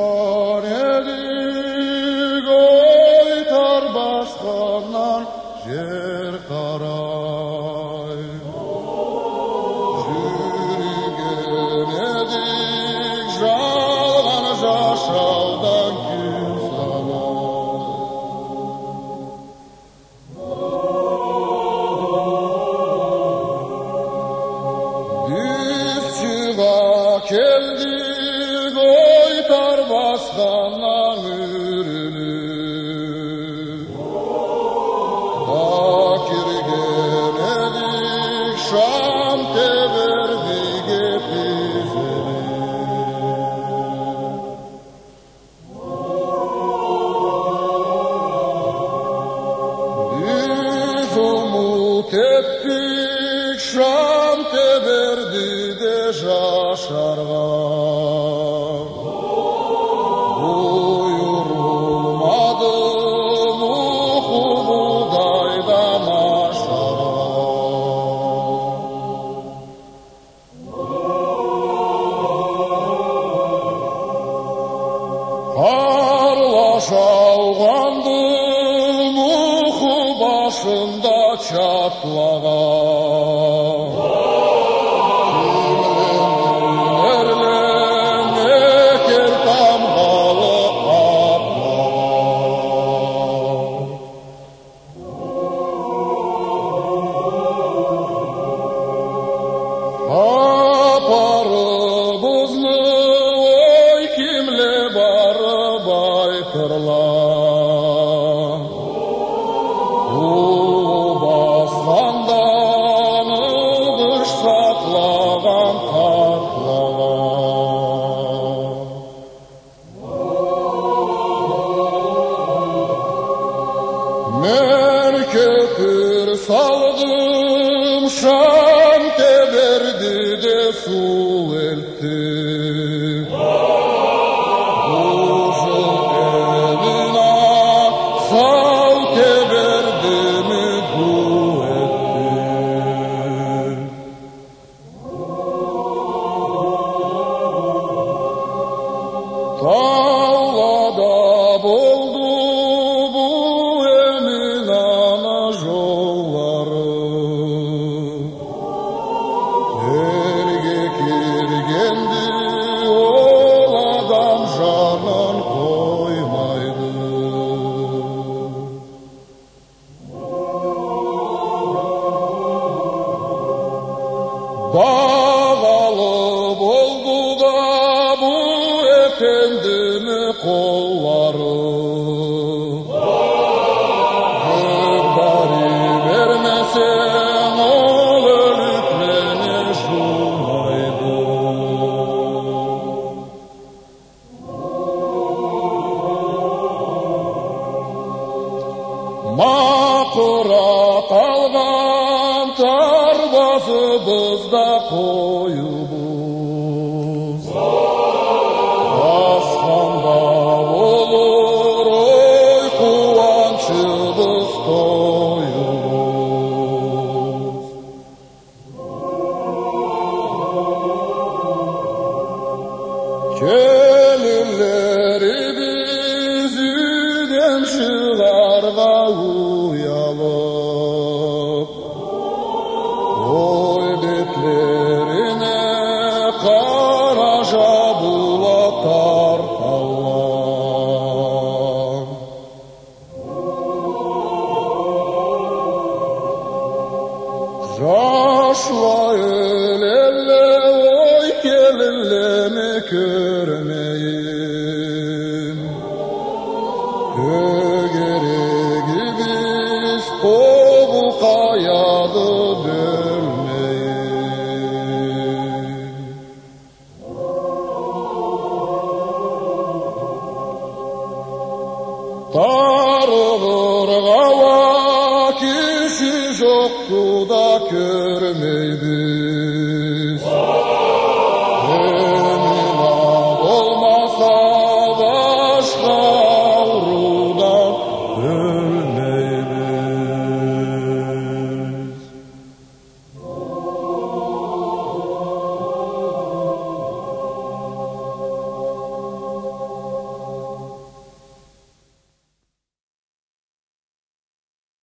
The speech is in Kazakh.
жатқан едік, ой тар басқаннан жер қарай. Жүрген едік жалған жашаудан күн санай. Біз шыға келдік, ой тар басқаннан үріліп. Kirgen edik şam teberdik epizeli. Biz umut ettik şam teberdi de şaşarga. Buyurulmadı muhu buğdaydan aşağı. Karlaş avgandı muhu başında çatlagan. Kimlerin eker tamgalı atlagan. Aparыбызны ой кимле барып айтырлар. Улы басқандан ығыш сақлаған тартлаган. Мен көпір салдым, шам теберді де су елтті. Бұжыл еліна сал теберді ме ду етті. Таулада болды bu Eminana жоллары. Ерге кергенде ол адам жанын қоймайды. Бағалы болды да bu efendimi қоллары. Гүлбари бермесең ол өліклене жумайды. Мақұрат алған тарбазыбыз да қойыбыз. Асқанда olur ой қуаншыбыз тойыбыз. Келілері біз үйден шығарға ұялып. Ой бетлеріне қара жабыла тарталар. Жашла өлелі ой келіліме көрмейін. Көгерегі біз тобыл қаяды бөлмейін. Тарығыр қала кеші жоқты да көрмейді.